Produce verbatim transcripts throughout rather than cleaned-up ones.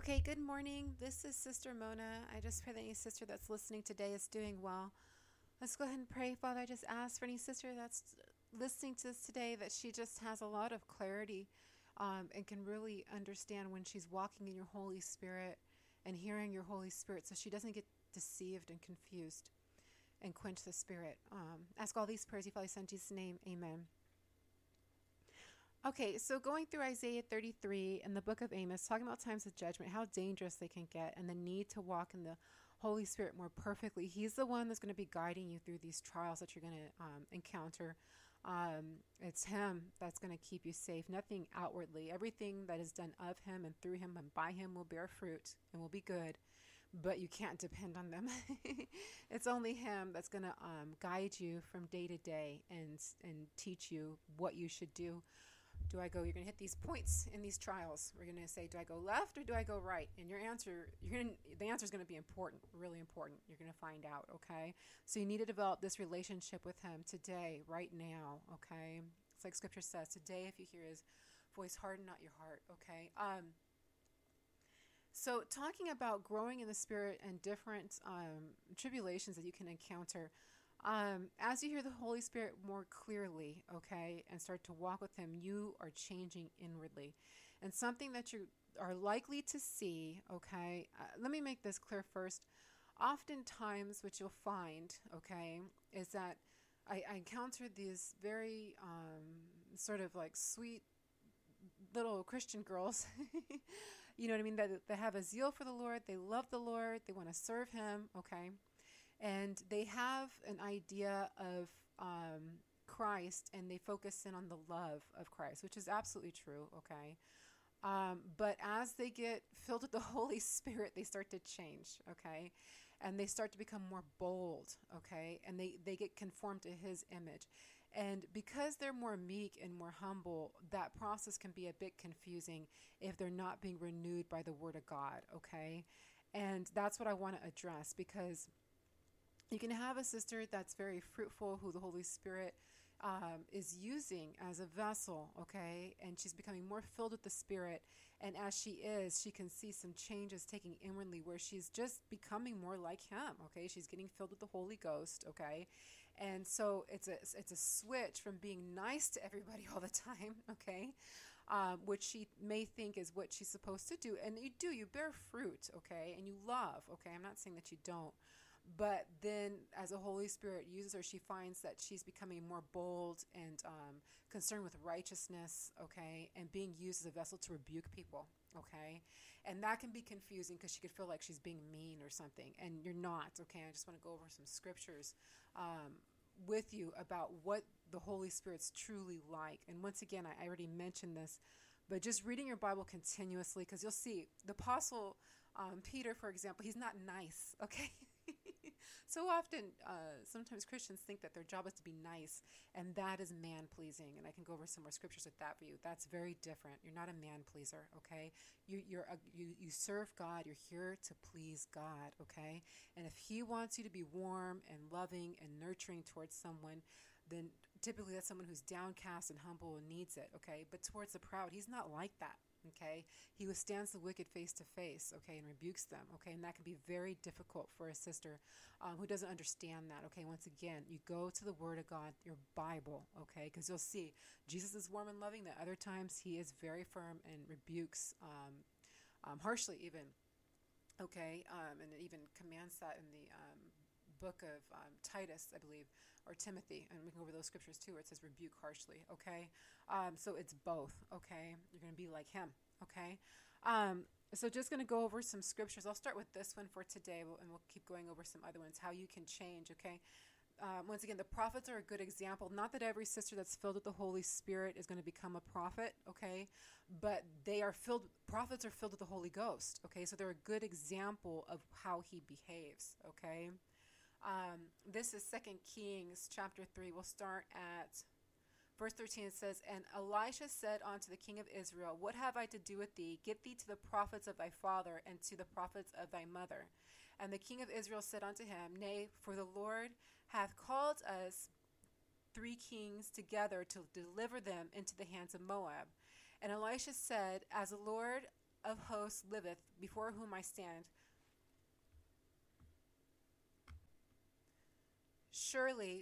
Okay, good morning. This is Sister Mona. I just pray that any sister that's listening today is doing well. Let's go ahead and pray. Father, I just ask for any sister that's listening to this today that she just has a lot of clarity um, and can really understand when she's walking in your Holy Spirit and hearing your Holy Spirit so she doesn't get deceived and confused and quench the Spirit. Um, ask all these prayers, you Father, Son, in Jesus' name. Amen. Okay, so going through Isaiah thirty-three and the book of Amos, talking about times of judgment, how dangerous they can get, and the need to walk in the Holy Spirit more perfectly. He's the one that's going to be guiding you through these trials that you're going to um, encounter. Um, it's Him that's going to keep you safe, nothing outwardly. Everything that is done of Him and through Him and by Him will bear fruit and will be good, but you can't depend on them. It's only Him that's going to um, guide you from day to day and, and teach you what you should do. Do I go, you're going to hit these points in these trials. We're going to say, do I go left or do I go right? And your answer, you're going to, the answer is going to be important, really important. You're going to find out, okay? So you need to develop this relationship with Him today, right now, okay? It's like Scripture says, today if you hear His voice, harden not your heart, okay? Um, so talking about growing in the Spirit and different um, tribulations that you can encounter, Um, as you hear the Holy Spirit more clearly, okay, and start to walk with Him, you are changing inwardly. And something that you are likely to see, okay, uh, let me make this clear first. Oftentimes, what you'll find, okay, is that I, I encounter these very um, sort of like sweet little Christian girls, you know what I mean, that, that have a zeal for the Lord, they love the Lord, they want to serve Him, okay, and they have an idea of um, Christ, and they focus in on the love of Christ, which is absolutely true, okay? Um, but as they get filled with the Holy Spirit, they start to change, okay? And they start to become more bold, okay? And they, they get conformed to His image. And because they're more meek and more humble, that process can be a bit confusing if they're not being renewed by the Word of God, okay? And that's what I want to address, because you can have a sister that's very fruitful, who the Holy Spirit um, is using as a vessel, okay? And she's becoming more filled with the Spirit. And as she is, she can see some changes taking inwardly where she's just becoming more like Him, okay? She's getting filled with the Holy Ghost, okay? And so it's a, it's a switch from being nice to everybody all the time, okay? Um, which she may think is what she's supposed to do. And you do, you bear fruit, okay? And you love, okay? I'm not saying that you don't. But then as the Holy Spirit uses her, she finds that she's becoming more bold and um, concerned with righteousness, okay, and being used as a vessel to rebuke people, okay? And that can be confusing because she could feel like she's being mean or something, and you're not, okay? I just want to go over some scriptures um, with you about what the Holy Spirit's truly like. And once again, I, I already mentioned this, but just reading your Bible continuously, because you'll see the Apostle um, Peter, for example, he's not nice, okay? So often, uh, sometimes Christians think that their job is to be nice, and that is man-pleasing. And I can go over some more scriptures with that for you. That's very different. You're not a man-pleaser, okay? You, you're a, you, you serve God. You're here to please God, okay? And if He wants you to be warm and loving and nurturing towards someone, then typically that's someone who's downcast and humble and needs it, okay? But towards the proud, He's not like that. Okay, He withstands the wicked face to face, okay, and rebukes them, okay, and that can be very difficult for a sister um, who doesn't understand that, okay. Once again, you go to the Word of God, your Bible, okay, because you'll see Jesus is warm and loving. That other times He is very firm and rebukes um, um, harshly, even, okay, um, and it even commands that in the um, book of um, Titus, I believe, or Timothy, and we can go over those scriptures too, where it says rebuke harshly, okay? Um, so it's both, okay? You're going to be like Him, okay? Um, so just going to go over some scriptures. I'll start with this one for today, and we'll keep going over some other ones, how you can change, okay? Um, once again, the prophets are a good example. Not that every sister that's filled with the Holy Spirit is going to become a prophet, okay? But they are filled, prophets are filled with the Holy Ghost, okay? So they're a good example of how He behaves, okay? Um, this is Second Kings chapter three. We'll start at verse thirteen. It says, "And Elisha said unto the king of Israel, What have I to do with thee? Get thee to the prophets of thy father and to the prophets of thy mother. And the king of Israel said unto him, Nay, for the Lord hath called us three kings together to deliver them into the hands of Moab. And Elisha said, As the Lord of hosts liveth, before whom I stand. Surely,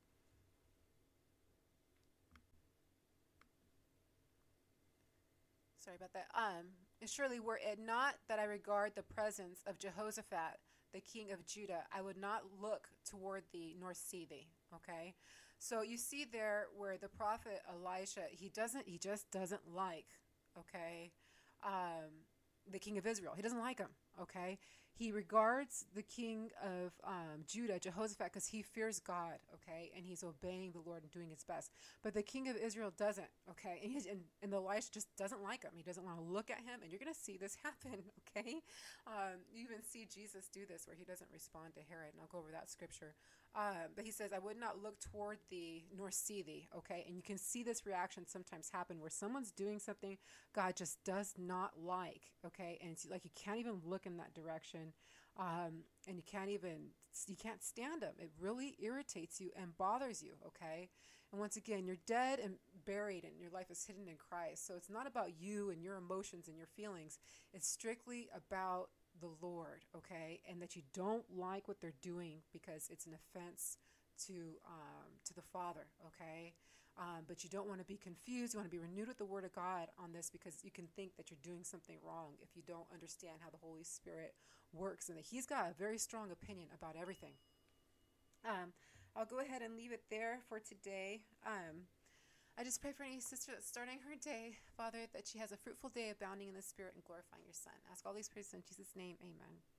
sorry about that. Um, and surely were it not that I regard the presence of Jehoshaphat, the king of Judah, I would not look toward thee nor see thee. Okay, so you see there where the prophet Elisha, he doesn't, he just doesn't like, okay, um, the king of Israel. He doesn't like him. Okay, he regards the king of um, Judah, Jehoshaphat, because he fears God. Okay, and he's obeying the Lord and doing his best. But the king of Israel doesn't. Okay, and he's, and, and Elisha just doesn't like him. He doesn't want to look at him, and you're going to see this happen. Okay, um, you even see Jesus do this where he doesn't respond to Herod, and I'll go over that scripture. Uh, but he says, I would not look toward thee nor see thee. Okay, and you can see this reaction sometimes happen where someone's doing something God just does not like. Okay, and it's like you can't even look in that direction, um, and you can't even you can't stand him. It really irritates you and bothers you. Okay, and once again, you're dead and buried, and your life is hidden in Christ. So it's not about you and your emotions and your feelings. It's strictly about the Lord, okay, and that you don't like what they're doing because it's an offense to um, to the Father, okay. Um, but you don't want to be confused. You want to be renewed with the Word of God on this, because you can think that you're doing something wrong if you don't understand how the Holy Spirit works and that He's got a very strong opinion about everything. Um, I'll go ahead and leave it there for today. Um, I just pray for any sister that's starting her day, Father, that she has a fruitful day, abounding in the Spirit and glorifying your Son. Ask all these prayers in Jesus' name. Amen.